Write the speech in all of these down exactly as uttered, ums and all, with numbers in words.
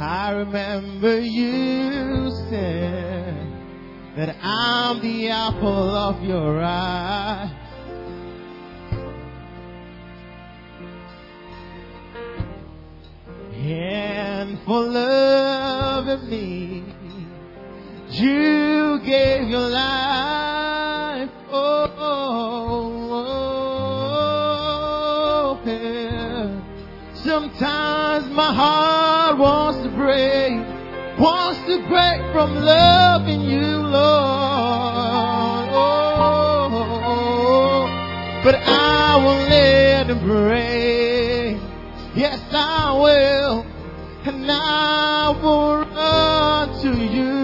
I remember you said that I'm the apple of your eye. And for loving me, you gave your life. Oh, oh, oh, yeah. Sometimes my heart wants to break, wants to break from loving you, Lord. Oh, but I will let it break. Yes, I will, and I will run to you.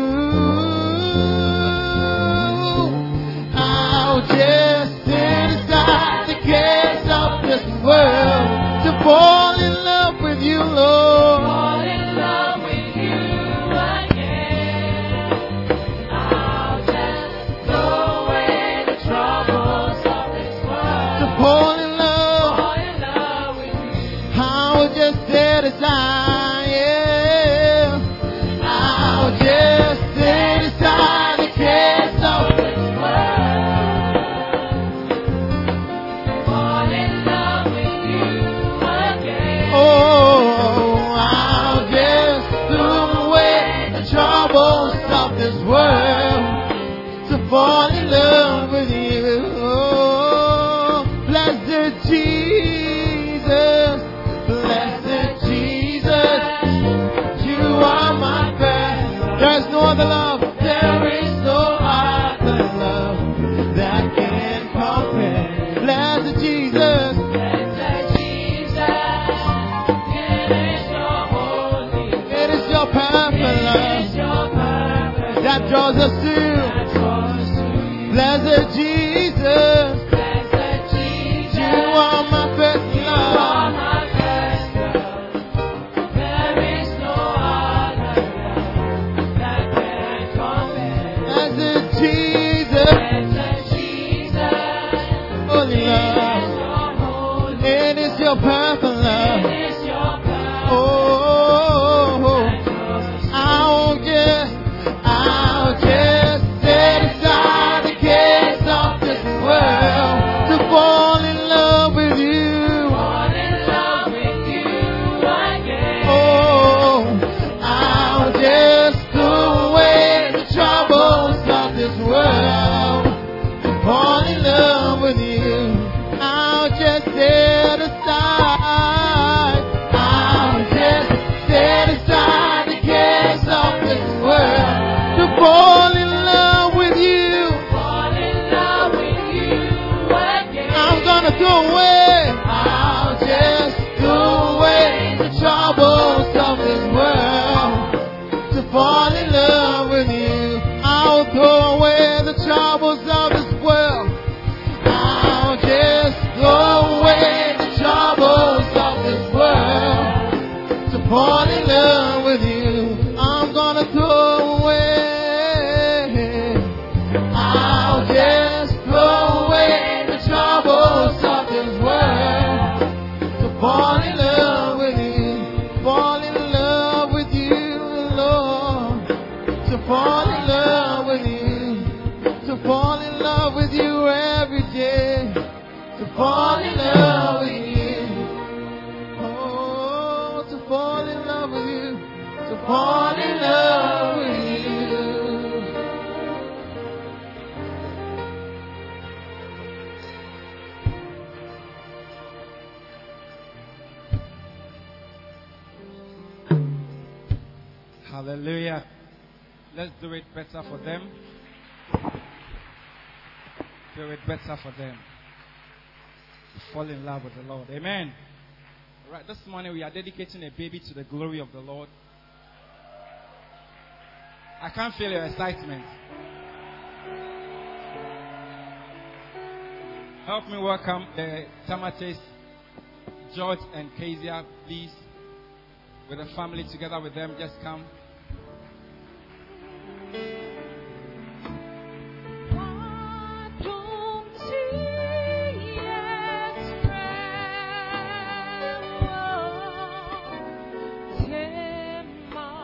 I'll just set aside the cares of this world to fall in love with you, Lord. Fall in love with you again. I'll just throw away the troubles of this world. To fall in love, Fall in love with you. I will just set aside, yeah. I'll just set aside the cares of This world. Fall in love with you again. Oh, I'll just throw away the troubles of this world to fall in love with you. Oh, blessed Jesus, blessed Jesus, you are my best. There's no other love, there is no other love that can compare. Blessed Jesus. Blessed Jesus, it is your holy, It is your perfect it is love your perfect that draws us to you. that draws to you. Blessed Jesus, Blessed Jesus, you are my best you are love. my best love. There is no other love that can compare. Blessed Jesus, Blessed Jesus, holy it love. is your holy, It is your perfect love. it is your perfect Oh, that draws us to I'll just, I'll just set aside the cares of this world to fall in love with you. fall in love with you again. Oh, I'll just throw away the troubles of this world to fall in love with you. I'll just set aside, I'll just set aside the cares of this world to fall in love with you. Fall in love with you again. I'm gonna throw away, I'll just throw away the troubles of this world to fall in love with you. I'll throw away the troubles of this world. I'll just throw away the troubles of this world to fall in love with you. I'm gonna throw away, I'll just throw away the troubles of this world to fall in love with you. Fall in love with you, Lord. To fall in love with you. To fall in love with you every day. To fall in love with you. Oh, to fall in love with you. To fall in love with you. Hallelujah. Let's do it better for them. Do it better for them. Fall in love with the Lord. Amen. All right, this morning we are dedicating a baby to the glory of the Lord. I can't feel your excitement. Help me welcome the Tamates, George and Kezia, please. With the family, together with them, just come. Take my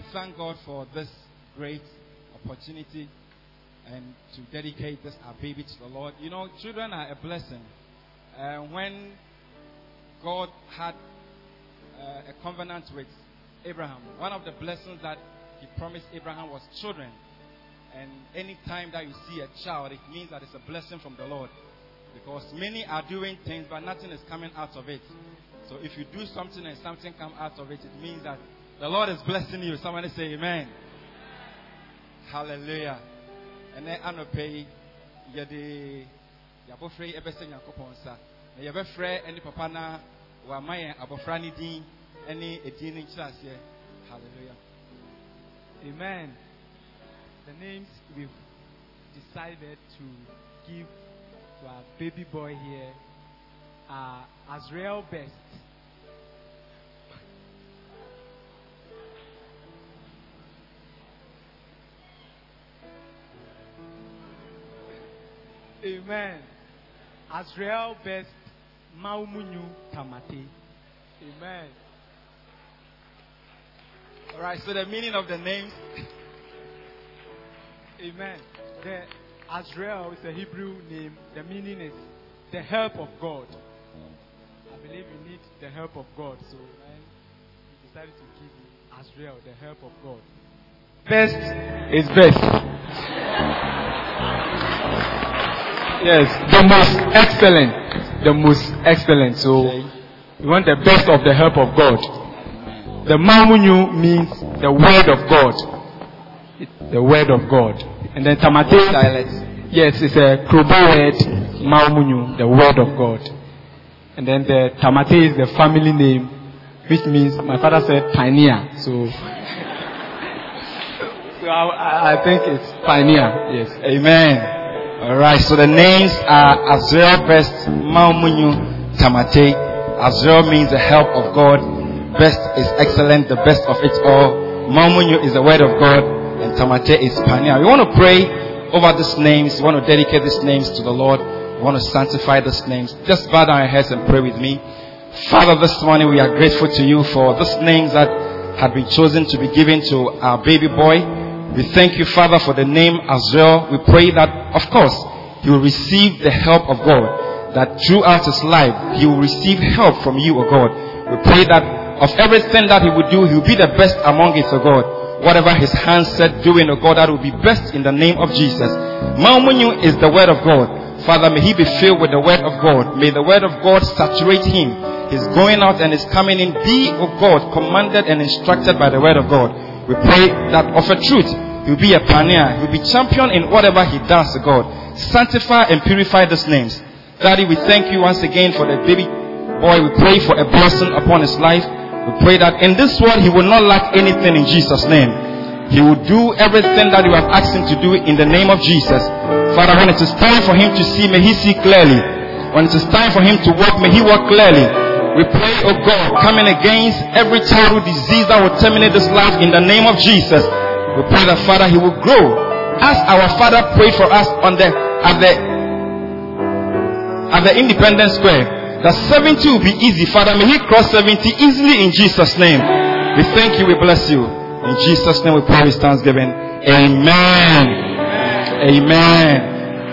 thank God for this great opportunity and to dedicate this our baby to the Lord. You know, children are a blessing. Uh, when God had uh, a covenant with Abraham, one of the blessings that He promised Abraham was children. And any time that you see a child, it means that it's a blessing from the Lord. Because many are doing things, but nothing is coming out of it. So if you do something and something comes out of it, it means that the Lord is blessing you. Somebody say amen. Hallelujah. And then I pay you the Yabofrey Ebesen Yakoponsa. Yabofrey any papa na wa maya abofrani din any edini chance here. Hallelujah. Amen. The names we've decided to give to our baby boy here are Azrael Best, Amen. Azrael Best Maumunyu Tamate. Amen. All right, so the meaning of the names. Amen. The Azrael is a Hebrew name. The meaning is the help of God. I believe you need the help of God. So when we decided to give you Azrael, the help of God. Best is best. Yes, the most excellent. The most excellent. So we want the best of the help of God. The Mamunyu means the word of God. The word of God. And then Tamate dialect. Yes, it's a Kroba word, Mamunyu, the word of God. And then the Tamate is the family name, which means my father said pioneer. So, so I, I think it's pioneer. Yes. Amen. All right. So the names are Azrael Best, Mamunyu, Tamate. Azrael means the help of God. Best is excellent, the best of it all. Mamunyu is the word of God. And Tamate is pioneer. We want to pray over these names. We want to dedicate these names to the Lord. We want to sanctify these names. Just bow down your heads and pray with me. Father, this morning we are grateful to you for these names that have been chosen to be given to our baby boy. We thank you, Father, for the name Azrael. We pray that, of course, he will receive the help of God. That throughout his life, he will receive help from you, O God. We pray that of everything that he will do, he will be the best among it, O God. Whatever his hands set doing, O God, that will be best in the name of Jesus. Mamunyu is the word of God. Father, may he be filled with the word of God. May the word of God saturate him. His going out and his coming in be, O God, commanded and instructed by the word of God. We pray that of a truth, he will be a pioneer. He will be champion in whatever he does, O God. Sanctify and purify these names. Daddy, we thank you once again for the baby boy. We pray for a blessing upon his life. We pray that in this world he will not lack anything in Jesus' name. He will do everything that you have asked him to do in the name of Jesus. Father, when it is time for him to see, may he see clearly. When it is time for him to walk, may he walk clearly. We pray, oh God, coming against every childhood disease that will terminate this life in the name of Jesus. We pray that, Father, he will grow. As our Father prayed for us on the at the at the Independence Square. That seventy will be easy. Father, may he cross seventy easily in Jesus' name. We thank you. We bless you. In Jesus' name we pray with thanksgiving. Amen. Amen.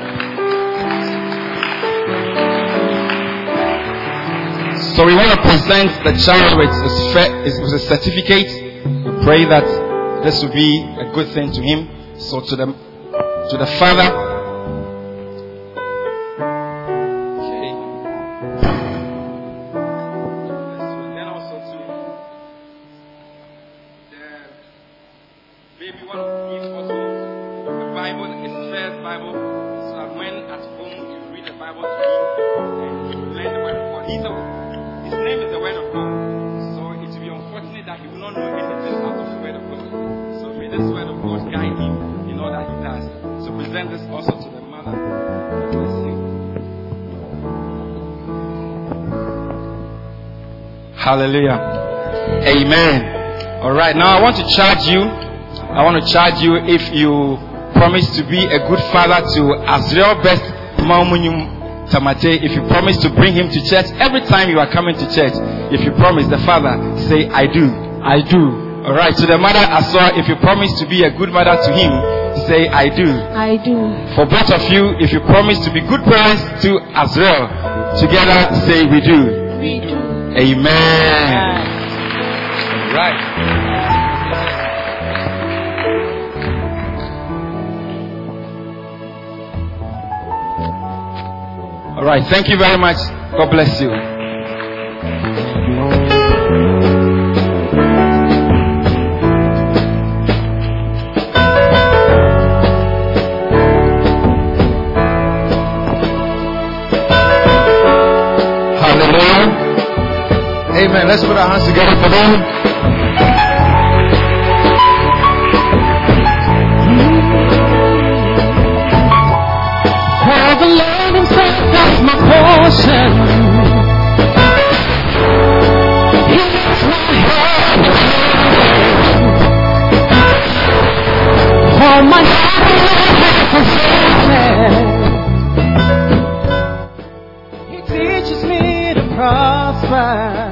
So we want to present the child with his, with a certificate. We pray that this will be a good thing to him. So to the to the father. Hallelujah. Amen. All right. Now I want to charge you. I want to charge you if you promise to be a good father to Azrael Best Maumunyum Tamate. If you promise to bring him to church every time you are coming to church. If you promise the father, say, I do. I do. All right. To the mother as well, if you promise to be a good mother to him, say, I do. I do. For both of you, if you promise to be good parents to Azrael, together say, we do. We do. Amen. All right. All right. Thank you very much. God bless you. Amen. Let's put our hands together for them. For the Lord himself is my portion. He is my head. For my heart He teaches me to prosper.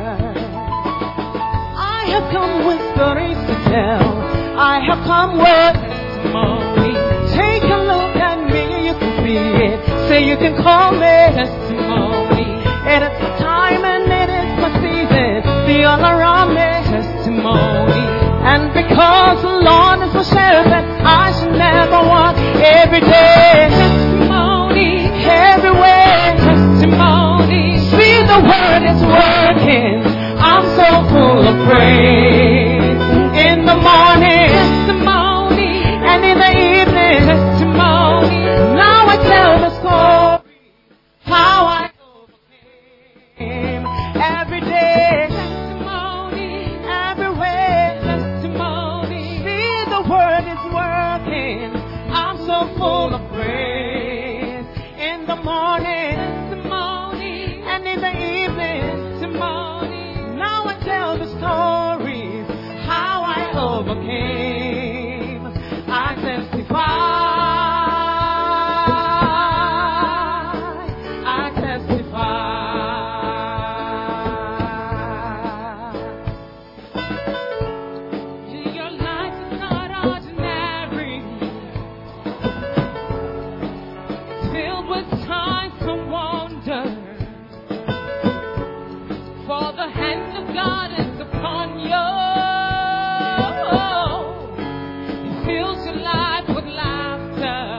Come with stories to tell. I have come with testimony. Take a look at me, you can see it. Say you can call me testimony. It is my time and it is my season. See all around me testimony. And because the Lord is my shepherd, I shall never want. Every day testimony, everywhere testimony. See the word is working. I'm so full of praise. In the morning, testimony, and in the evening, testimony. Now I tell the story how I overcame. Every day, testimony, everywhere, testimony. See, the word is working. I'm so full of praise. In the morning, testimony, and in the evening, testimony. Tell the stories how I overcame. I testify. I testify. Your life is not ordinary. It's filled with signs of wonder. For the hand of God is upon you. He fills your life with laughter.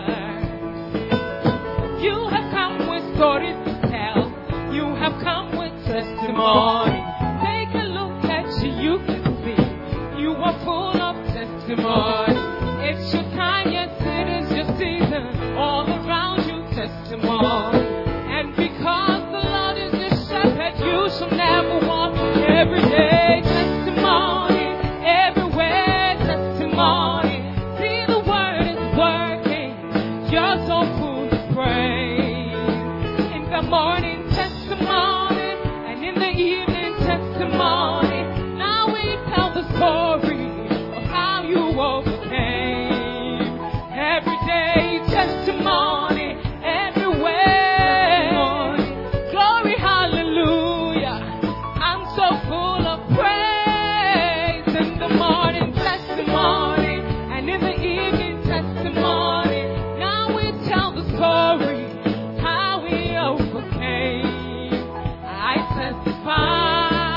You have come with stories to tell. You have come with testimony. Take a look at you, you can see. You are full of testimony. It's your time, yes, it is your season. All around you, testimony. And because the Lord is your shepherd, you shall never want. Every day testimony, everywhere testimony. See, the word is working. You're so full of praise. In the morning testimony, and in the evening testimony. Now we tell the story of how you overcame. Every day testimony, everywhere. Glory, hallelujah. So full of praise. In the morning testimony, and in the evening testimony. Now we tell the story how we overcame. I testify.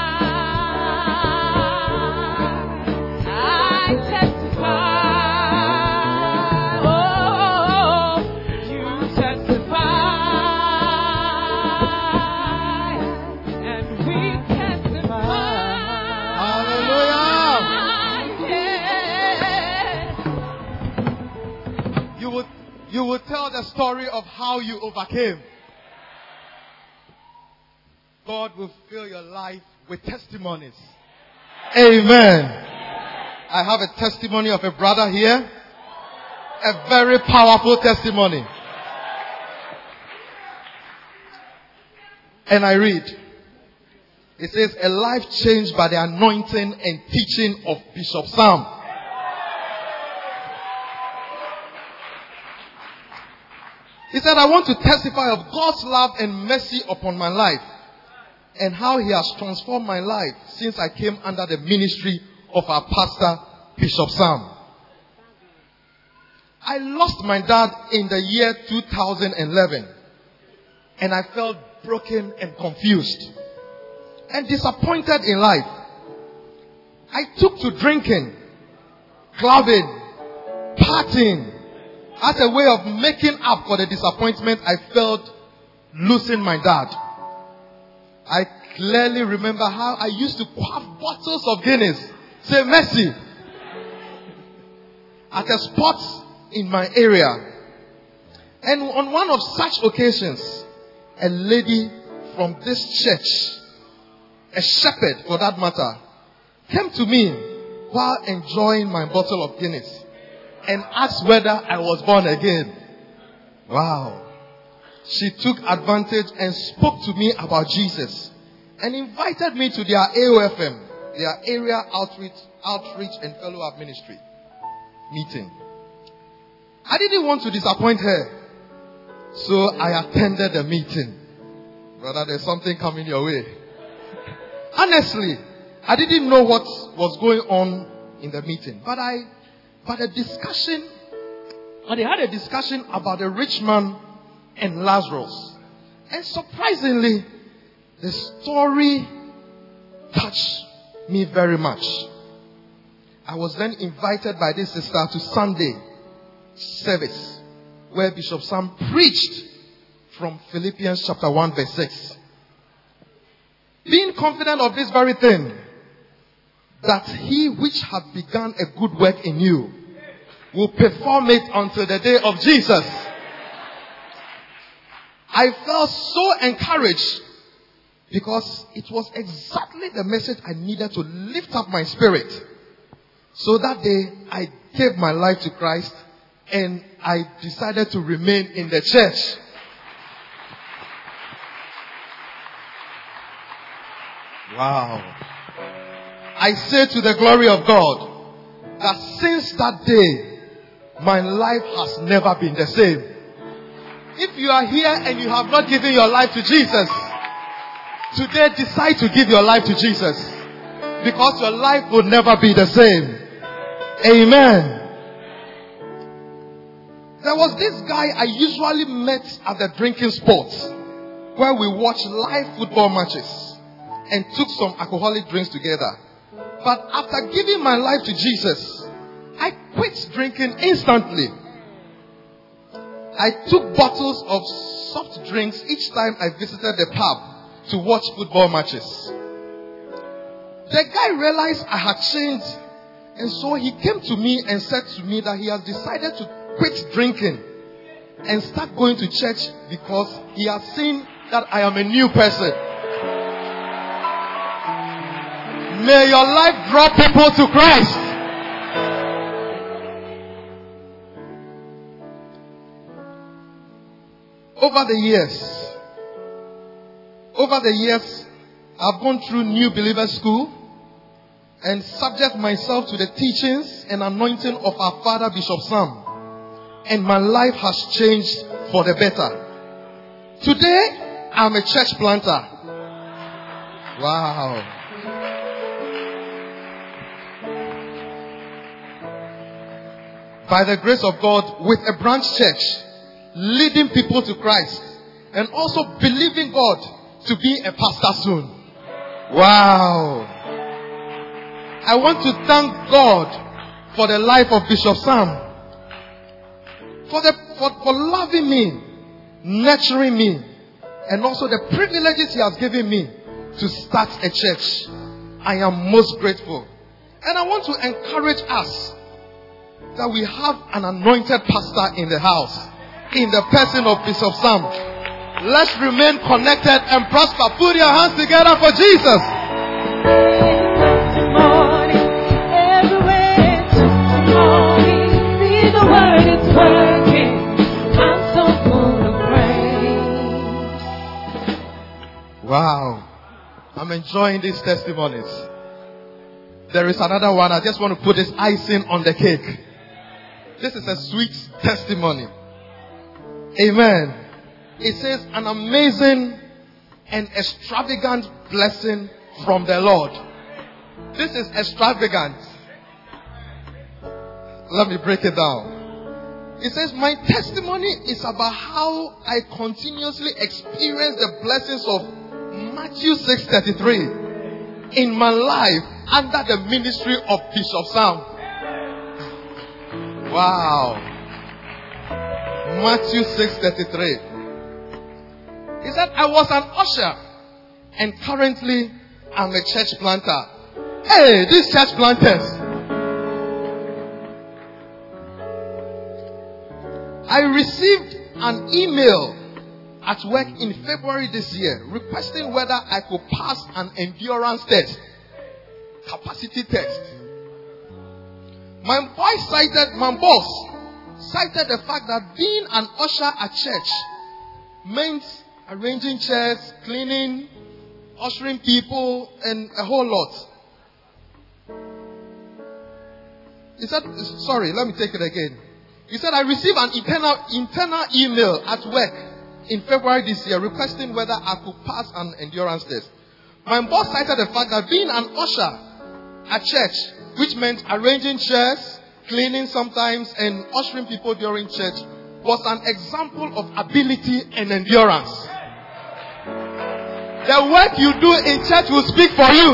I testify. Oh, you testify, and we you will tell the story of how you overcame. God will fill your life with testimonies. Amen. I have a testimony of a brother here. A very powerful testimony. And I read. It says, a life changed by the anointing and teaching of Bishop Sam. He said, I want to testify of God's love and mercy upon my life and how He has transformed my life since I came under the ministry of our pastor, Bishop Sam. I lost my dad in the year two thousand eleven, and I felt broken and confused and disappointed in life. I took to drinking, clubbing, partying as a way of making up for the disappointment I felt losing my dad. I clearly remember how I used to quaff bottles of Guinness, say mercy, at a spot in my area. And on one of such occasions, a lady from this church, a shepherd for that matter, came to me while enjoying my bottle of Guinness and asked whether I was born again. Wow. She took advantage and spoke to me about Jesus and invited me to their A O F M, their area outreach, outreach and follow-up ministry meeting. I didn't want to disappoint her, so I attended the meeting. Brother, there's something coming your way. Honestly, I didn't know what was going on in the meeting, but I, but a discussion, but they had a discussion about the rich man and Lazarus, and surprisingly, the story touched me very much. I was then invited by this sister to Sunday service, where Bishop Sam preached from Philippians chapter one verse six. Being confident of this very thing, that he which hath begun a good work in you will perform it until the day of Jesus. I felt so encouraged because it was exactly the message I needed to lift up my spirit. So that day, I gave my life to Christ and I decided to remain in the church. Wow. I say to the glory of God that since that day, my life has never been the same. If you are here and you have not given your life to Jesus, today decide to give your life to Jesus, because your life will never be the same. Amen. There was this guy I usually met at the drinking spots where we watched live football matches and took some alcoholic drinks together. But after giving my life to Jesus, I quit drinking instantly. I took bottles of soft drinks each time I visited the pub to watch football matches. The guy realized I had changed, and so he came to me and said to me that he has decided to quit drinking and start going to church because he has seen that I am a new person. May your life draw people to Christ. Over the years, over the years, I've gone through New Believer School and subject myself to the teachings and anointing of our father, Bishop Sam. And my life has changed for the better. Today, I'm a church planter. Wow. By the grace of God, with a branch church, leading people to Christ, and also believing God to be a pastor soon. Wow. I want to thank God for the life of Bishop Sam. For, the, for, for loving me, nurturing me, and also the privileges he has given me to start a church. I am most grateful. And I want to encourage us that we have an anointed pastor in the house, in the person of Bishop Sam. Let's remain connected and prosper. Put your hands together for Jesus. Wow. I'm enjoying these testimonies. There is another one. I just want to put this icing on the cake. This is a sweet testimony. Amen. It says an amazing and extravagant blessing from the Lord. This is extravagant. Let me break it down. It says, my testimony is about how I continuously experience the blessings of Matthew six thirty-three in my life under the ministry of Bishop Sam. Wow. Matthew six thirty-three. He said, I was an usher and currently I'm a church planter. Hey, these church planters. I received an email at work in February this year requesting whether I could pass an endurance test, capacity test. My boss cited, my boss cited the fact that being an usher at church meant arranging chairs, cleaning, ushering people, and a whole lot. He said, sorry, let me take it again. He said, I received an internal, internal email at work in February this year requesting whether I could pass an endurance test. My boss cited the fact that being an usher at church, which meant arranging chairs, cleaning sometimes, and ushering people during church, was an example of ability and endurance. The work you do in church will speak for you.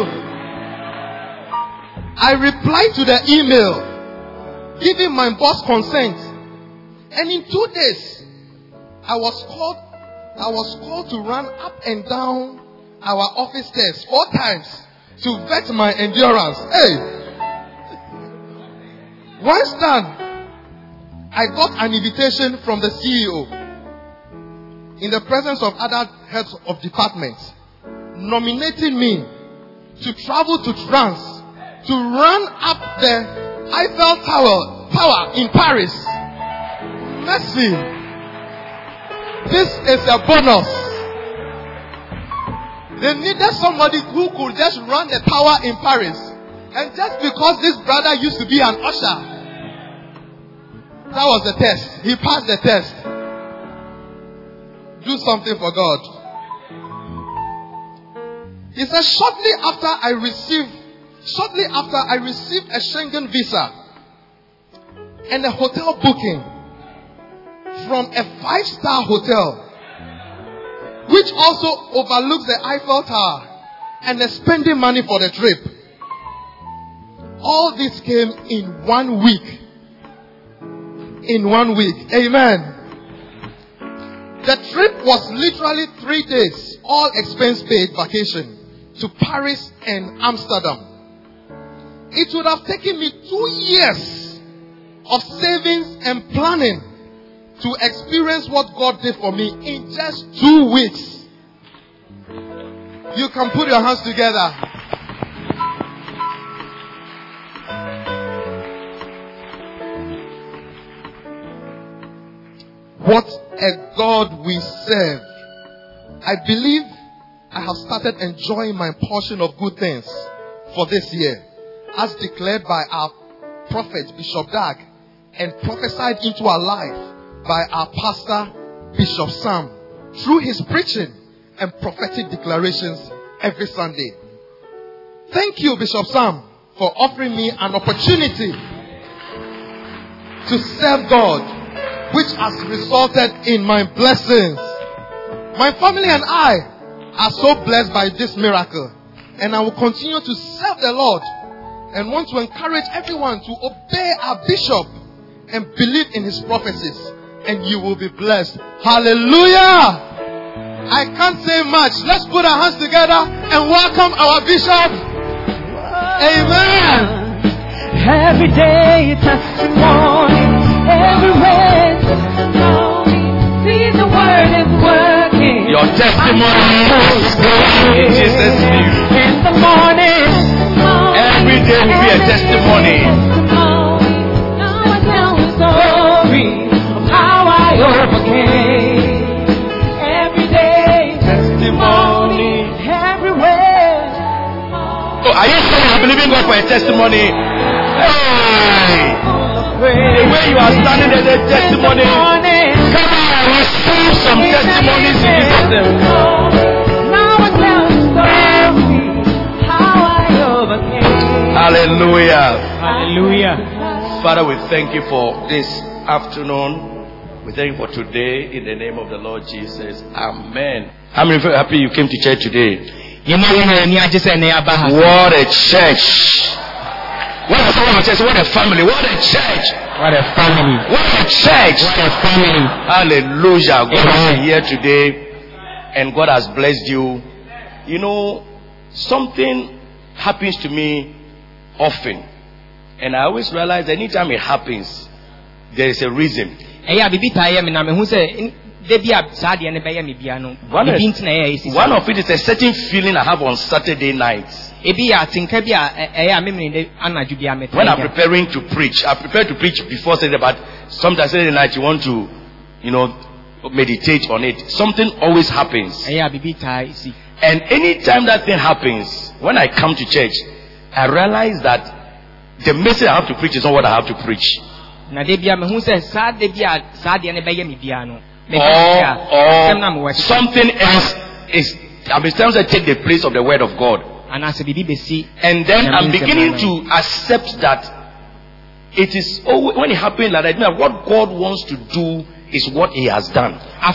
I replied to the email, giving my boss consent. And in two days, I was called, I was called to run up and down our office stairs four times to vet my endurance. Hey! Once done, I got an invitation from the C E O in the presence of other heads of departments, nominating me to travel to France to run up the Eiffel Tower, Tower in Paris. Mercy. This is a bonus. They needed somebody who could just run the tower in Paris. And just because this brother used to be an usher, that was the test. He passed the test. Do something for God. He said, shortly after I received, shortly after I received a Schengen visa and a hotel booking from a five-star hotel, which also overlooks the Eiffel Tower, and they're spending money for the trip. All this came in one week. In one week. Amen. The trip was literally three days, all expense paid vacation to Paris and Amsterdam. It would have taken me two years of savings and planning to experience what God did for me in just two weeks. You can put your hands together. What a God we serve. I believe I have started enjoying my portion of good things for this year, as declared by our prophet Bishop Dag and prophesied into our life by our pastor, Bishop Sam, through his preaching and prophetic declarations every Sunday. Thank you, Bishop Sam, for offering me an opportunity to serve God, which has resulted in my blessings. My family and I are so blessed by this miracle, and I will continue to serve the Lord and want to encourage everyone to obey our bishop and believe in his prophecies. And you will be blessed. Hallelujah! I can't say much. Let's put our hands together and welcome our bishop. Amen. Every day testimony, everywhere testimony. See the word is working. Your testimony is going in Jesus' name. In the morning, every day will be a testimony. Now I tell the story. I overcame. Every day testimony, everywhere. Oh, are you saying you're believing God for a testimony? Hey! The way you are standing there, the testimony. Come on, receive some testimonies in Jesus' name. Now I tell the story how I overcame. Hallelujah. Hallelujah. Father, we thank you for this afternoon. We thank you for today in the name of the Lord Jesus. Amen. How many of you are happy you came to church today? What a church. What a church. What a family. What a church. What a family. What a church. What a family. Hallelujah. God is here today and God has blessed you. You know, something happens to me often. And I always realize anytime it happens, there is a reason. One of, one of it is a certain feeling I have on Saturday nights. When I'm preparing to preach, I prepare to preach before Saturday, but sometimes Saturday night you want to, you know, meditate on it. Something always happens. And anytime that thing happens, when I come to church, I realize that the message I have to preach is not what I have to preach. Or, or something else is, I mean, sometimes I take the place of the word of God. And then I'm beginning to accept that it is, oh, when it happens like that, what God wants to do is what He has done.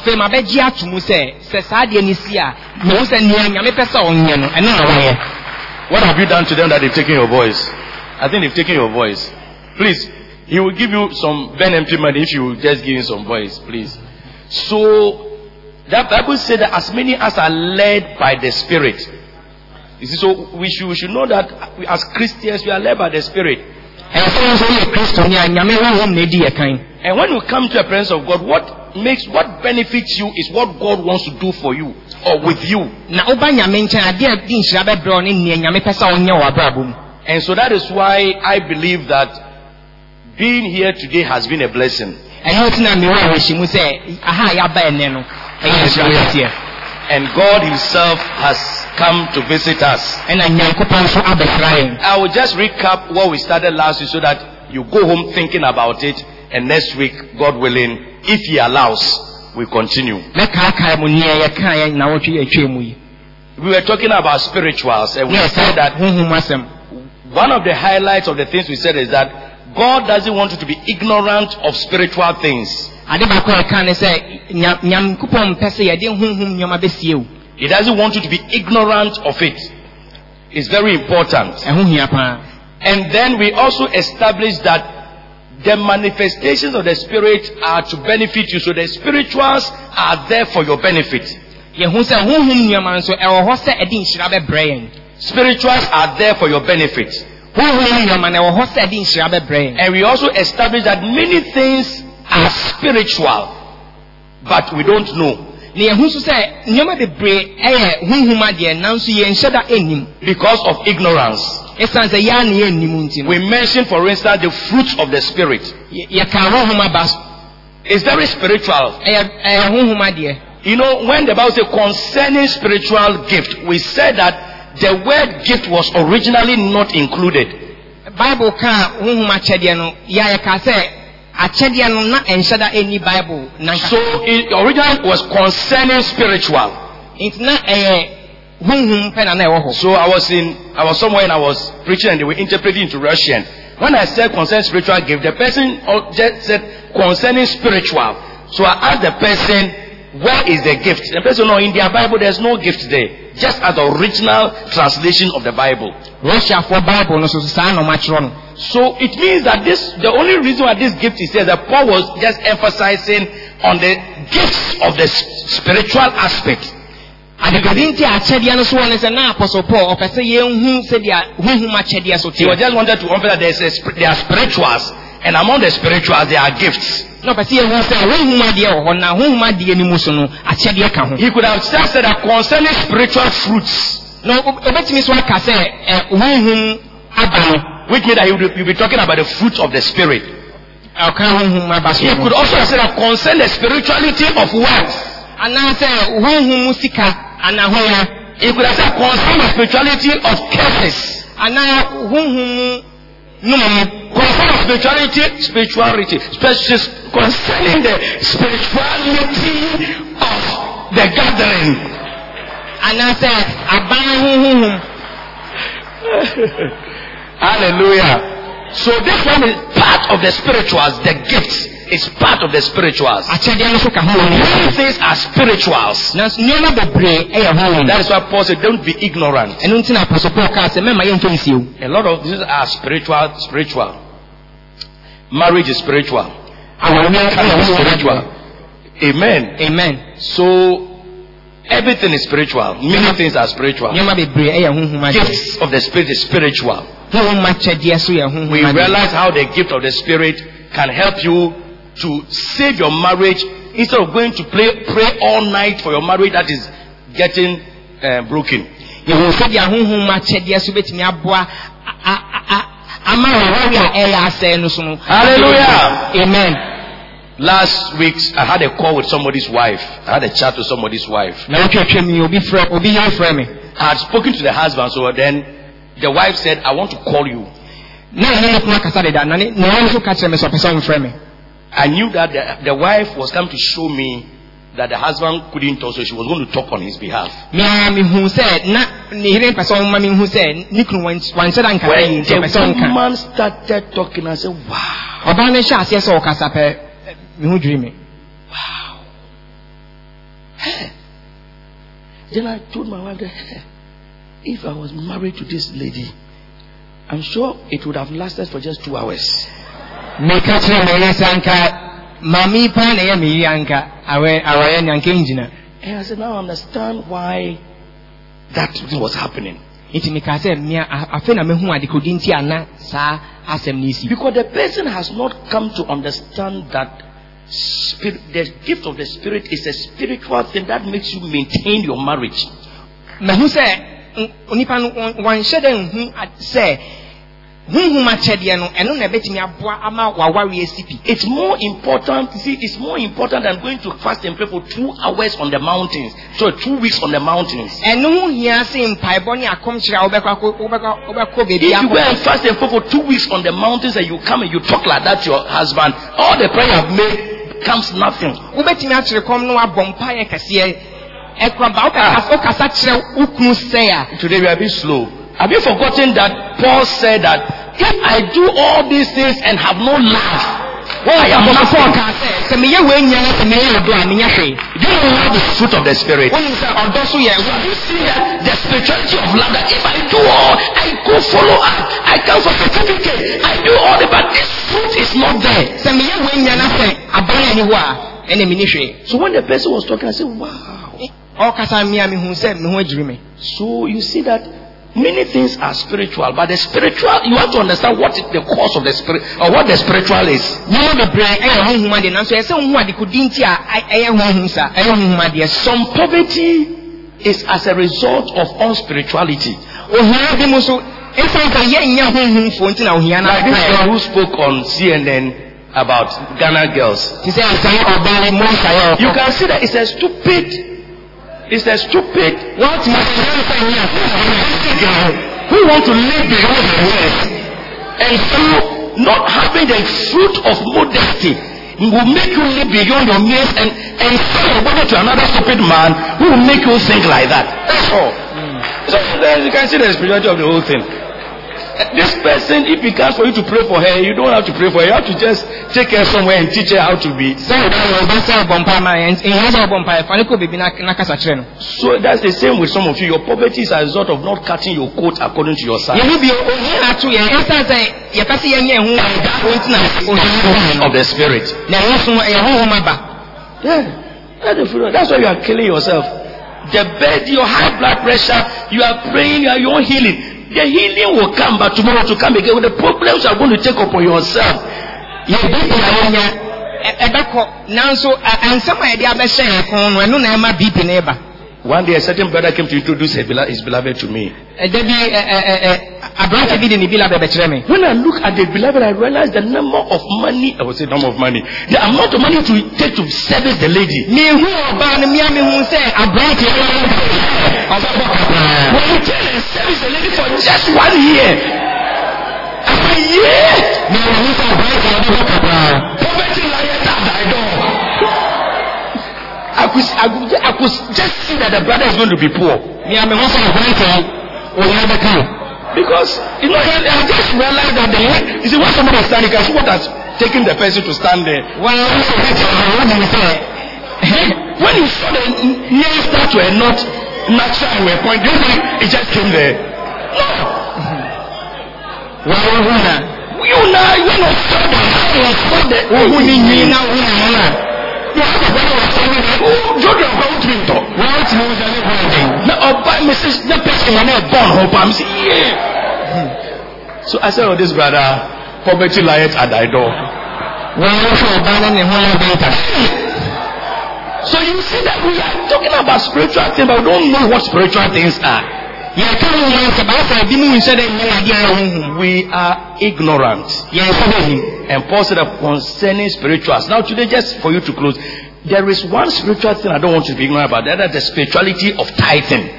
What have you done to them that they've taken your voice? I think they've taken your voice. Please, He will give you some Ben empty money if you will just give him some voice, please. So, that Bible said that as many as are led by the Spirit. You see, so we should, we should know that we, as Christians, we are led by the Spirit. And when you come to the presence of God, what makes, what benefits you is what God wants to do for you or with you. And so that is why I believe that being here today has been a blessing. And God Himself has come to visit us. I will just recap what we started last week so that you go home thinking about it, and next week, God willing, if He allows, we continue. We were talking about spirituals, and we said that one of the highlights of the things we said is that God doesn't want you to be ignorant of spiritual things. He doesn't want you to be ignorant of it. It's very important. And then we also established that the manifestations of the Spirit are to benefit you. So the spirituals are there for your benefit. Spirituals are there for your benefit. And we also established that many things are spiritual, but we don't know. Because of ignorance. We mentioned, for instance, the fruits of the Spirit. It's very spiritual. You know, when the Bible says concerning spiritual gift, we said that the word gift was originally not included. Bible can't. So it originally was concerning spiritual. It's not a. So I was in, I was somewhere and I was preaching and they were interpreting into Russian. When I said concerning spiritual gift, the person just said concerning spiritual. So I asked the person, where is the gift? The person, no, in their Bible there's no gift there. Just as the original translation of the Bible. Russia for Bible. So it means that this, the only reason why this gift is here, that Paul was just emphasizing on the gifts of the spiritual aspect. And the He was just wanted to emphasize that there's a, there are spirituals, and among the spirituals there are gifts. No, but he could have just said that concerning spiritual fruits. No, which means that he would be talking about the fruits of the Spirit. He could also have said that concerning the spirituality of wealth. He could have said concerning the spirituality of curses. Concerning spirituality, spirituality, concerning the spirituality of the gathering. Hallelujah. So this one is part of the spirituals. The gifts is part of the spirituals. Many things are spirituals. That is why Paul said, don't be ignorant. A lot of these are spiritual. Spiritual. Marriage is spiritual. Spiritual. Amen. Amen. So everything is spiritual. Many things are spiritual. Gifts of the Spirit is spiritual. We realize how the gift of the Spirit can help you to save your marriage instead of going to pray, pray all night for your marriage that is getting uh, broken. Hallelujah. Amen. Last week, I had a call with somebody's wife. I had a chat with somebody's wife. I had spoken to the husband, so then the wife said, I want to call you. I knew that the, the wife was coming to show me that the husband couldn't talk, so she was going to talk on his behalf. When the woman started talking, I said, wow. Wow. Hey. Then I told my wife that hey, if I was married to this lady, I'm sure it would have lasted for just two hours. And I said, now I understand why that was happening. Because the person has not come to understand that spirit, the gift of the Spirit is a spiritual thing that makes you maintain your marriage. It's more important, see, it's more important than going to fast and pray for two hours on the mountains. So two weeks on the mountains. If you go and fast and pray for two weeks on the mountains and you come and you talk like that to your husband, all the prayer I've made comes nothing. Today we are a bit slow. Have you forgotten that Paul said that if I do all these things and have no love, what I am not for? Do you know the fruit of the Spirit? So have you seen that the spirituality of love? That if I do all, I go follow up, I come for certificate, I do all the, but this fruit is not there. So when the person was talking, I said, wow. So you see that many things are spiritual, but the spiritual, you have to understand what is the cause of the spirit, or what the spiritual is. Some poverty is as a result of unspirituality. Like this girl who spoke on C N N about Ghana girls. You can see that it's a stupid It's a stupid what who want to live beyond the world, and so not having the fruit of modesty will make you live beyond your means and and sell your body to another stupid man who will make you think like that. That's all. Mm. So then you can see the spirituality of the whole thing. This person, if he comes for you to pray for her, you don't have to pray for her. You have to just take her somewhere and teach her how to be. So that's the same with some of you. Your poverty is a result of not cutting your coat according to your size. Of the Spirit. Yeah, that's why you are killing yourself. The bed, your high blood pressure, you are praying, you are your healing. The healing will come, but tomorrow to come again with the problems you are going to take upon yourself. One day a certain brother came to introduce his beloved to me. When I look at the beloved, I realize the number of money, I would say number of money, the amount of money to take to service the lady. When you tell and service the lady for just one year, a year, poverty like that, I don't. I could, I could, I could just see that the brother is going to be poor. Because, you know, I, I just realized that the head, you see, when somebody is standing, you can see what has taken the person to stand there. When you saw the nail start to a knot, natural and a point, do you think it just came there? No. You know, you know, saw the you saw the who need me now, who know. You have a brother was telling me, oh, Jordan, go to him, though. Well, it's no one. Now, by Missus The person I never born hope, I'm saying, yeah. So I said, oh, this brother, poverty lies at thy door. Well, so you see that we are talking about spiritual things, but we don't know what spiritual things are. We are ignorant. And Paul said that concerning spirituals. Now today, just for you to close, there is one spiritual thing I don't want you to be ignorant about. That is the spirituality of tithing.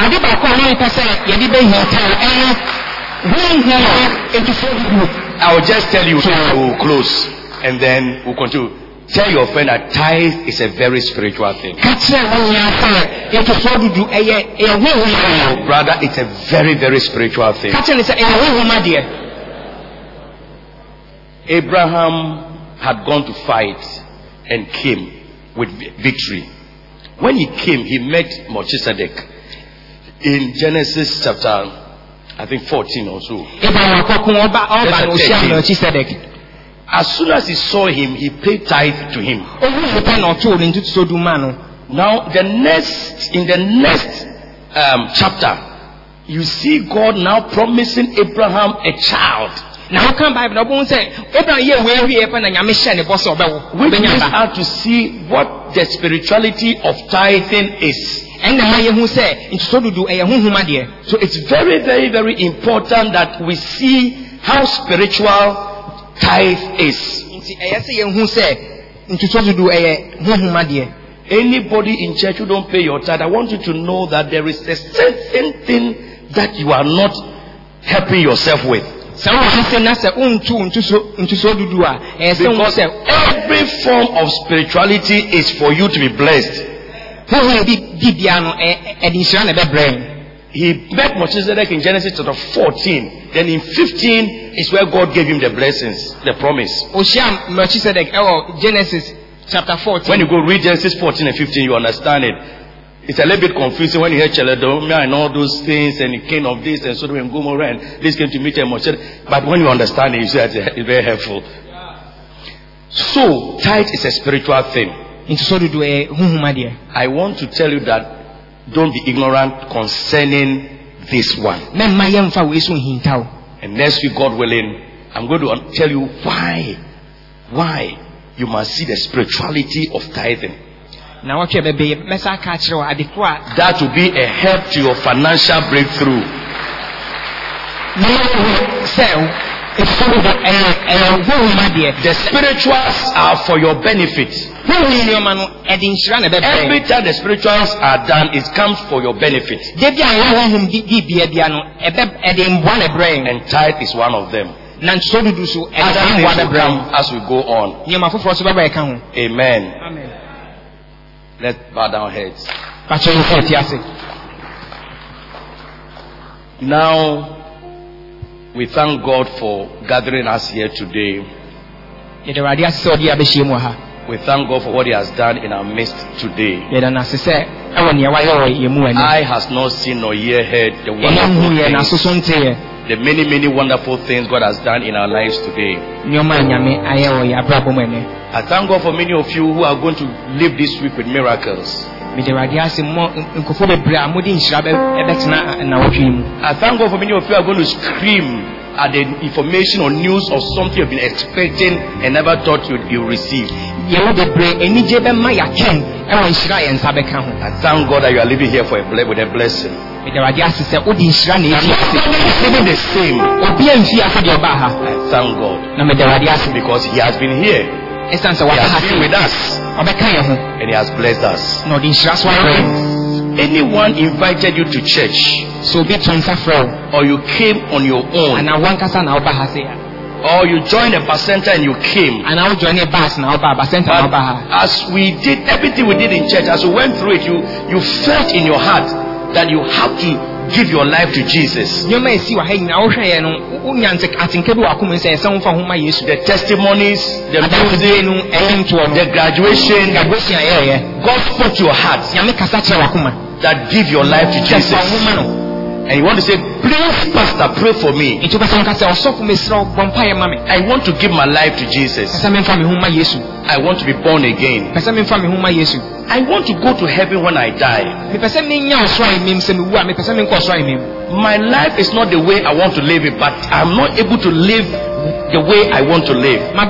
I will just tell you, so we'll close and then we'll continue. Tell your friend that tithe is a very spiritual thing. Brother, it's a very, very spiritual thing. Abraham had gone to fight and came with victory. When he came, he met Melchizedek in Genesis chapter, I think fourteen or so. As soon as he saw him, he paid tithe to him. Now, the next in the next um, chapter, you see God now promising Abraham a child. Now, come Bible, which brings out to see what the spirituality of tithing is. So it's very, very, very important that we see how spiritual tithe is. Anybody in church who don't pay your tithe, I want you to know that there is a certain thing that you are not helping yourself with. Because every form of spirituality is for you to be blessed. He met Melchizedek in Genesis chapter fourteen. Then in fifteen is where God gave him the blessings, the promise. Genesis chapter fourteen. When you go read Genesis fourteen and fifteen, you understand it. It's a little bit confusing when you hear Cheledomia and all those things, and the king of this and Sodom and Gomorrah, and this came to meet him. But when you understand it, you see that it's very helpful. So, tithe is a spiritual thing. I want to tell you that don't be ignorant concerning this one. And next week, God willing, I'm going to tell you why, why you must see the spirituality of tithing. That will be a help to your financial breakthrough. The spirituals are for your benefit. Every time the spirituals are done, it comes for your benefit. And tithe is one of them. Other things will come as we go on. Amen. Amen. Let's bow down heads. Now, we thank God for gathering us here today. We thank God for what He has done in our midst today. Eye has not seen nor ear heard the wonderful things, the many, many wonderful things God has done in our lives today. I thank God for many of you who are going to live this week with miracles. I thank God for many of you who are going to scream at the information or news of something you've been expecting and never thought you'd, you'd receive. I thank God that you are living here for a ble- with a blessing. I'm not living the same. I thank God because He has been here. He has been with us and He has blessed us. Anyone invited you to church, or you came on your own, or you joined a bus center and you came, but as we did everything we did in church, as we went through it, you, you felt in your heart that you have to give your life to Jesus. nyoma esi wa ha nyina wo hweye no unya atenka bi wa akoma nse ese wo fa ho ma Yesu. The testimonies, the music, no ento no the graduation, graduation ayeye. God spoke to your heart Nyame kasa kire wa akoma. that give your life to Jesus. And you want to say, please, Pastor, pray for me. I want to give my life to Jesus. I want to be born again. I want to go to heaven when I die. My life is not the way I want to live it, but I'm not able to live the way I want to live. And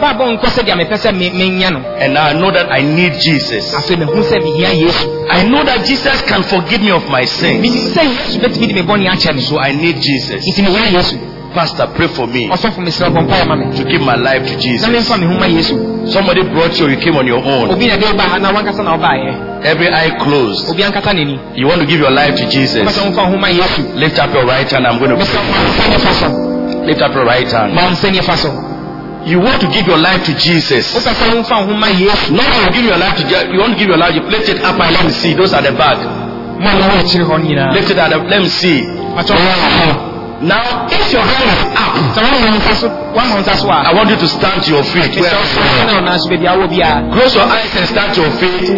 now I know that I need Jesus. I know that Jesus can forgive me of my sins. So I need Jesus. Pastor, pray for me to give my life to Jesus. Somebody brought you, you came on your own. Every eye closed. You want to give your life to Jesus. Lift up your right hand. I'm going to pray. Lift up your right hand. You want to give your life to Jesus. No, you give your life to Jesus. You want to give your life. You lift it up and let me see. Those are the back. Lift it up. Let me see. Now, if your hand is up, I want you to stand to your feet. Close your eyes and stand to your feet.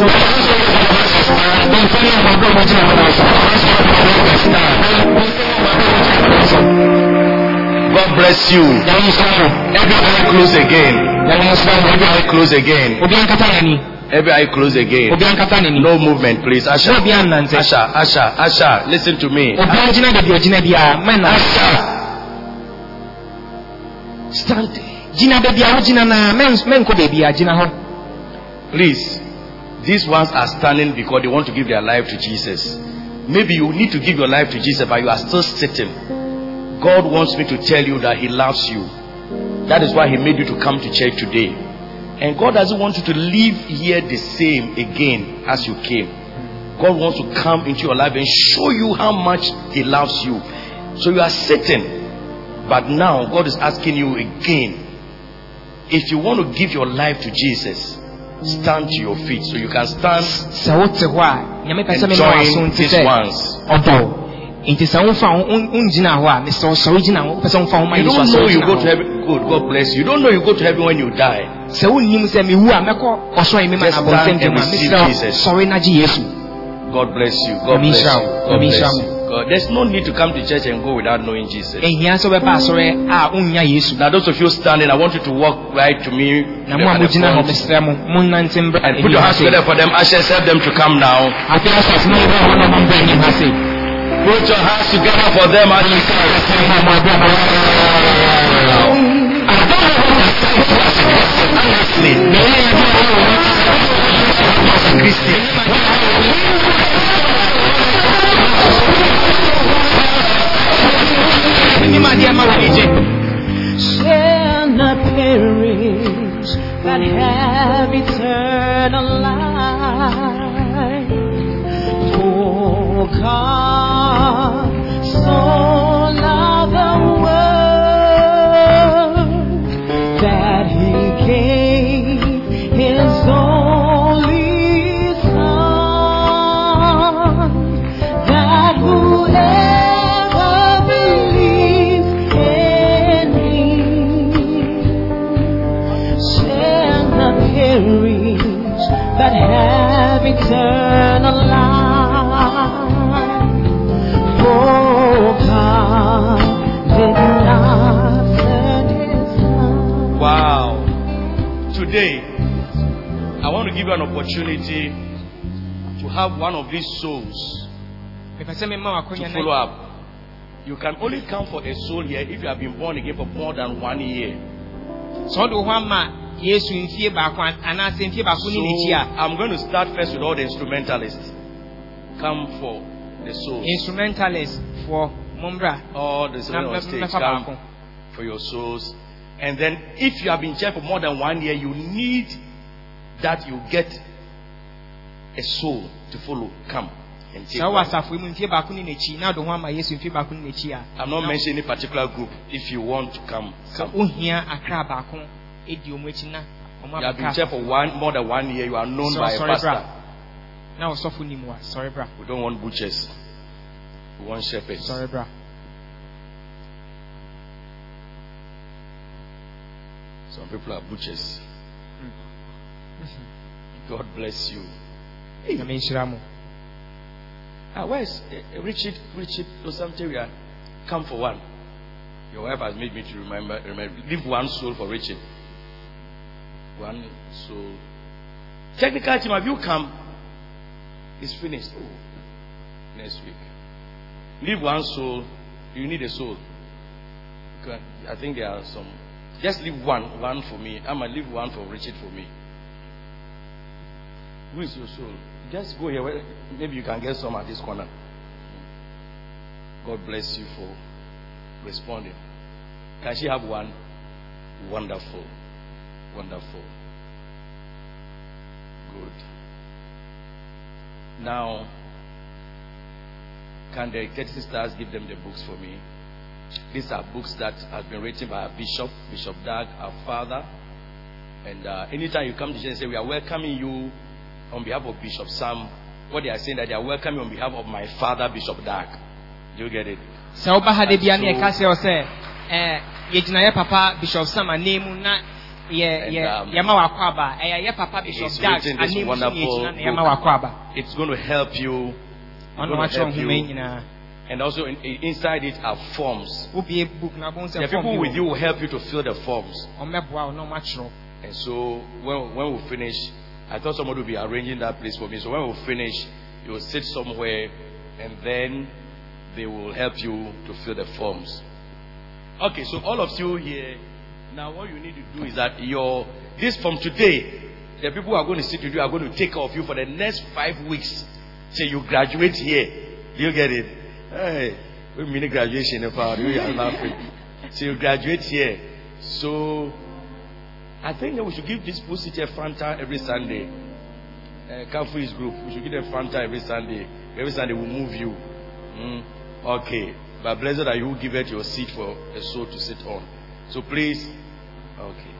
God bless you. Every eye close again. Every eye close again. Every eye close again. No movement, please. Asha, Asha, Asha, Asha, listen to me. Asha, stand. Please, these ones are standing because they want to give their life to Jesus. Maybe you need to give your life to Jesus, but you are still sitting. God wants me to tell you that He loves you. That is why He made you to come to church today. And God doesn't want you to live here the same again as you came. God wants to come into your life and show you how much He loves you. So you are sitting, but now God is asking you again. If you want to give your life to Jesus, stand to your feet so you can stand and join these ones. You don't know you go to heaven. Good, God bless you. You don't know you go to heaven when you die. Just stand and receive Jesus. God bless you. God bless you. God bless you. God. There's no need to come to church and go without knowing Jesus. Now those of you standing, I want you to walk right to me and put your hands together for them. Ushers, help them to come now. Put your hands together for them. Share the periods that have eternal life. For God so loved the world that He gave His only Son, that whoever believes in Him shall not perish but have eternal life. Wow. Today, I want to give you an opportunity to have one of these souls to follow up. You can only come for a soul here if you have been born again for more than one year. So I'm going to start first with all the instrumentalists. Come for the souls. Instrumentalists for Mumbra. All the souls on stage, come for your souls. And then if you have been here for more than one year, you need that you get a soul to follow. Come and take one. I'm not mentioning any particular group. If you want to come, come. You have been here for one, more than one year. You are known by a pastor. We don't want butchers. We want shepherds. Sorry, bra. Some people are butchers. God bless you. Hey. Ah, where is uh, Richard? Richard Osamteria? Come for one. Your wife has made me to remember. Remember, leave one soul for Richard. One soul. Technical team, have you come? It's finished. Oh, next week. Leave one soul. You need a soul. I think there are some. Just leave one, one for me. I'm gonna leave one for Richard for me. Who is your soul? Just go here. Maybe you can get some at this corner. God bless you for responding. Can she have one? Wonderful. Wonderful. Good. Now, can the thirty stars give them the books for me? These are books that have been written by our bishop, Bishop Doug, our father. And uh, anytime you come to church and say, we are welcoming you on behalf of Bishop Sam, what they are saying that they are welcoming on behalf of my father, Bishop Doug. Do you get it? So, Papa Bishop Sam and name na yeah yeah Yamawa Kwaba. Eh yeah Papa Bishop Doug and name Yamawa. It's going to help you. Help you. And also in, in, inside it are forms. The people with you will help you to fill the forms. And so when when we finish, I thought somebody would be arranging that place for me. So when we finish, you will sit somewhere, and then they will help you to fill the forms. Okay, so all of you here, now what you need to do is that your this from today, the people who are going to sit with you are going to take care of you for the next five weeks till you graduate here. Do you get it? Hey, we mean graduation in our we are laughing. So you graduate here. So I think that we should give this pussy a Fanta every Sunday. Uh, come for his group. We should give them Fanta every Sunday. Every Sunday we'll move you. Mm. Okay. But blessed are you who give it your seat for a soul to sit on. So please. Okay.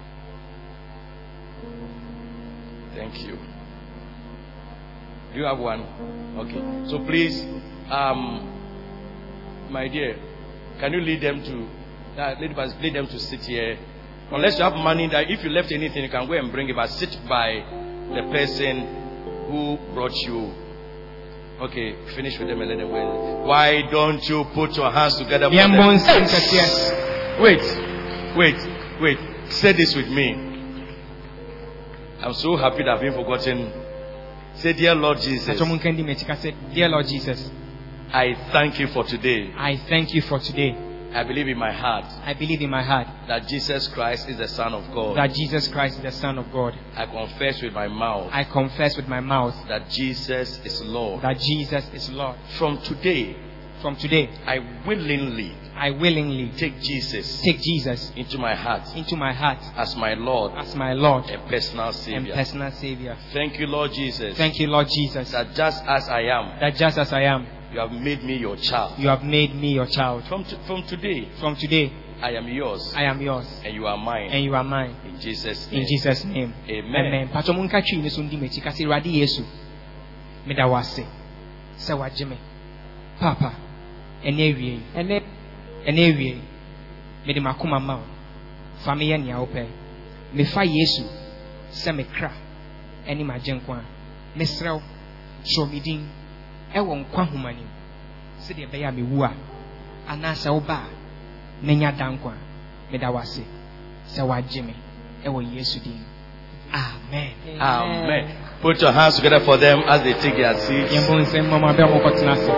Thank you. Do you have one? Okay. So please, um, my dear, can you lead them to uh, lead, lead them to sit here? Unless you have money, that if you left anything, you can go and bring it. But sit by the person who brought you. Okay, finish with them and let them go. Why don't you put your hands together for them? Wait, wait, wait. Say this with me. I'm so happy that I've been forgotten. Say, dear Lord Jesus. Dear Lord Jesus. I thank you for today. I thank you for today. I believe in my heart. I believe in my heart that Jesus Christ is the Son of God. That Jesus Christ is the Son of God. I confess with my mouth. I confess with my mouth that Jesus is Lord. That Jesus is Lord. From today. From today. I willingly. I willingly take Jesus. Take Jesus into my heart. Into my heart as my Lord. As my Lord. And personal Savior. And personal Savior. Thank you, Lord Jesus. Thank you, Lord Jesus. That just as I am. That just as I am. You have made me your child. You have made me your child. From to, from today. From today. I am yours. I am yours. And you are mine. And you are mine. In Jesus' name. In Jesus' name. Amen. Amen. Pacho munka chi ni sundi mechi kasi radi Yesu. Meda wase. Se wajime. Papa. Ene wie. Ene ene wie. Mede makuma ma. Family nya ope. Me fa Yesu. Se me kra. Eni majenkwa. Mesrew. Shomidin. Ewo nkwa humani se de beya me wu a ana se oba menya dankwa me da wase se wagime ewo Yesu din. Amen. Amen. Put your hands together for them as they take their seats. Yembo nse mama be mo kotina se.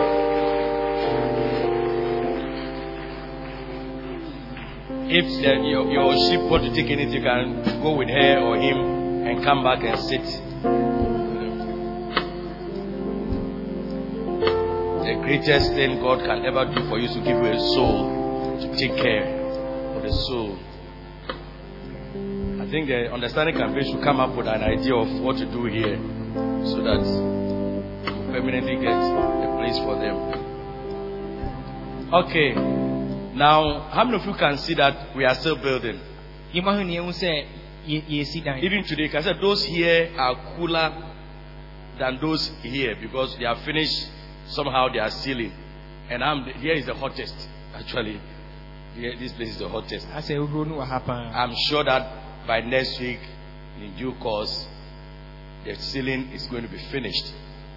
If uh, your, your sheep want to take anything, you can go with her or him and come back and sit. The greatest thing God can ever do for you is to give you a soul, to take care of the soul. I think the understanding campaign should come up with an idea of what to do here so that you permanently get a place for them. Okay. Now, how many of you can see that we are still building? Even today, can I say those here are cooler than those here because they are finished. Somehow they are sealing. And I'm here is the hottest. Actually, here, this place is the hottest. I say, "Who know what happened?" I'm sure that by next week, in due course, the ceiling is going to be finished.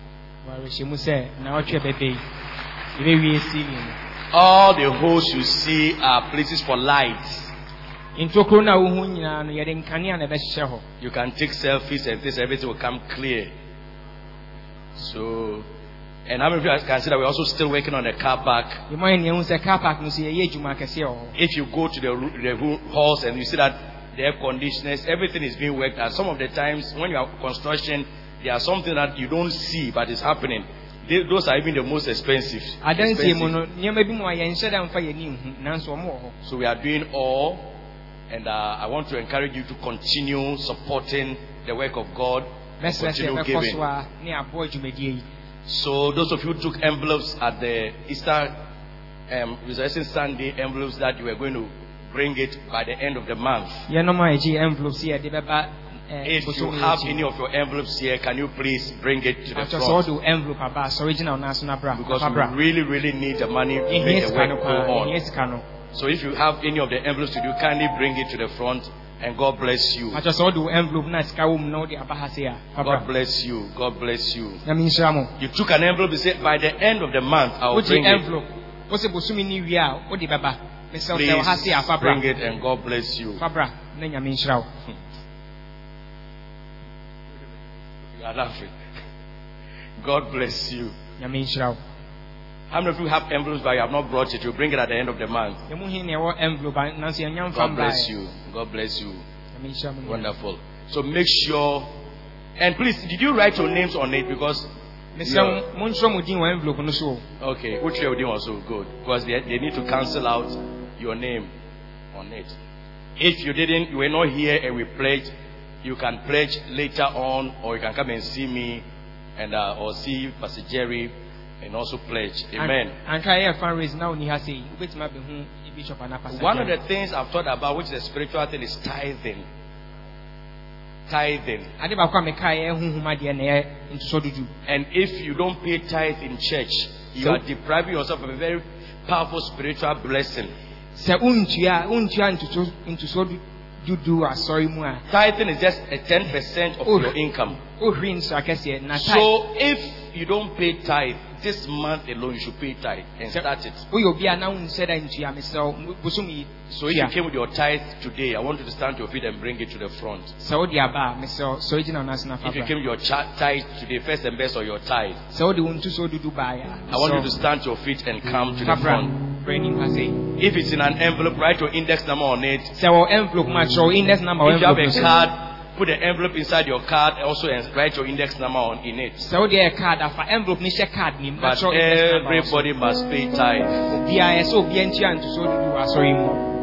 All the holes you see are places for lights. You can take selfies and this, everything will come clear. So, and how many of you can see that we're also still working on the car park? If you go to the, the halls and you see that the air conditioners, everything is being worked at. Some of the times when you are construction, there are something that you don't see but it's happening. They, those are even the most expensive. expensive. So we are doing all, and uh, I want to encourage you to continue supporting the work of God. Continue giving. So those of you who took envelopes at the Easter um, Resurrection Sunday, envelopes that you were going to bring it by the end of the month. If you have any of your envelopes here, can you please bring it to the front? Because we really, really need the money to make the work go on. So if you have any of the envelopes to do, kindly bring it to the front, and God bless you. God bless you. God bless you. You took an envelope and said, by the end of the month, I will bring it. Please bring it, and God bless you. You are laughing. God bless you. How many of you have envelopes but you have not brought it? You bring it at the end of the month. God bless you. God bless you. Wonderful. So make sure, and please, did you write your names on it? Because okay, which you did also good, because they, they need to cancel out your name on it. If you didn't, you were not here and we pledged, you can pledge later on, or you can come and see me, and uh, or see Pastor Jerry, and also pledge. Amen. One of the things I've thought about, which is a spiritual thing, is tithing. Tithing. And if you don't pay tithe in church, you so, are depriving yourself of a very powerful spiritual blessing. Tithing is just a ten percent of your income. So if you don't pay tithe, this month alone you should pay tithe and start it. So if you came with your tithe today, I want you to stand to your feet and bring it to the front. If you came with your tithe today, first and best, or your tithe, I want you to stand to your feet and come to the front. If it's in an envelope, write your index number on it. If you have a card, put the envelope inside your card also and write your index number on in it. But everybody must pay tithe.